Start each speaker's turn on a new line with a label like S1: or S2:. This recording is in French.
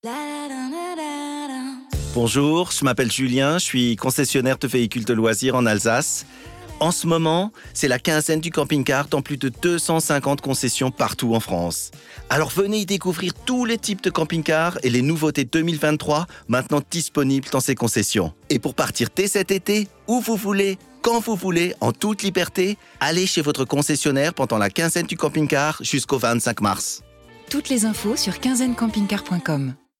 S1: Bonjour, je m'appelle Julien, je suis concessionnaire de véhicules de loisirs en Alsace. En ce moment, c'est la quinzaine du camping-car dans plus de 250 concessions partout en France. Alors venez y découvrir tous les types de camping-cars et les nouveautés 2023 maintenant disponibles dans ces concessions. Et pour partir dès cet été, où vous voulez, quand vous voulez, en toute liberté, allez chez votre concessionnaire pendant la quinzaine du camping-car jusqu'au 25 mars.
S2: Toutes les infos sur quinzainecampingcar.com.